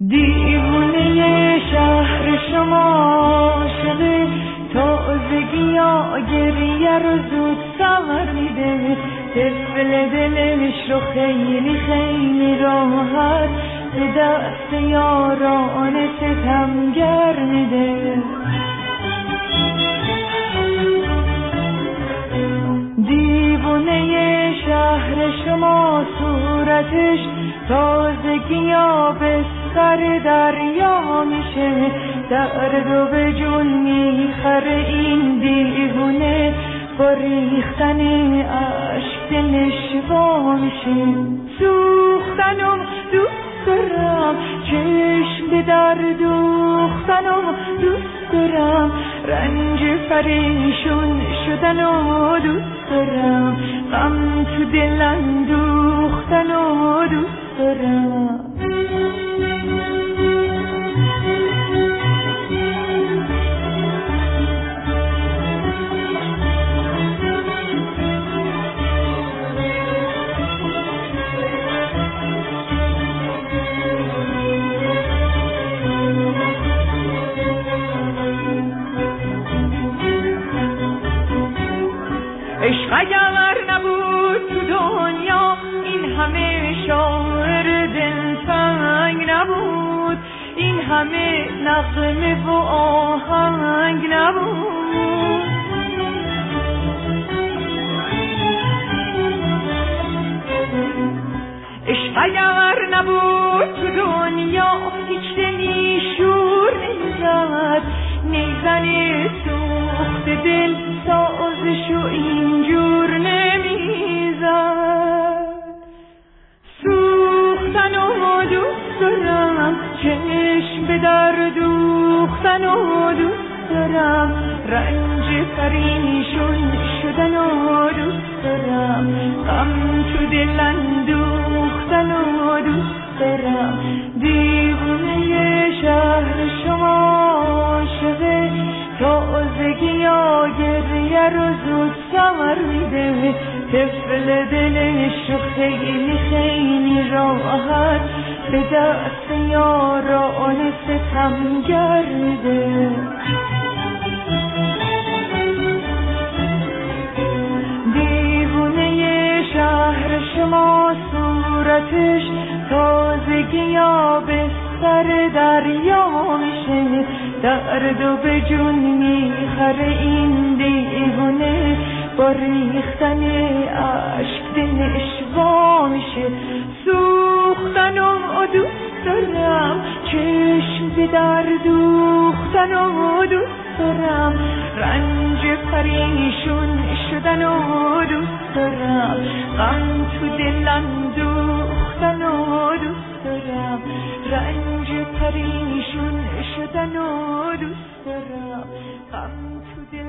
دیوونه شهر شما شده، تازگی ها گریه رو زود سمر میده، طفل دلش رو خیلی خیلی راحت به دست یاران ستمگر میده. دیوونه شهر شما صورتش تازگی ها به سر دریا میشه، درد و به جون میخره این دیوونه، با ریختن عشق دلش وا میشه. سوختنم دوست دارم، چشم به در دوختنم دوست دارم، رنج پریشون شدنم دوست دارم، غم تو دل اندوختنم دوست دارم. عشق اگر نبود تو دنیا این همه شاعر دلتنگ نبود، این همه نغمه و آهنگ نبود. عشق اگر نبود تو دنیا هیچ دلی شور نمیزد، نیزن سوخت دل سازشو اینجور نمیزد. سوختنو دوست دارم، چشم به در دوختنو دوست دارم، رنج پریشون شدنو دوست دارم، غم تو دل اندوختنو دوست دارم. دیوونه شهر شما شده، تازگی ها گریه رو زود سمر میده، طفل دلش رو خیلی خیلی راحت به دست یاران ستمگر میده. دیوونه شهر شما صورتش تازگی ها به سر دریا میشه، درد و به جون میخره این دیوونه، با ریختن عشق دلش وا میشه. سوختنم دوست دارم، چشم به در دوختنم دوست دارم، رنج پریشون شدنم دوست دارم، غم تو دل اندوختنم دوست دارم، رنج پریشون شدنو دوست دارم، غم تو دل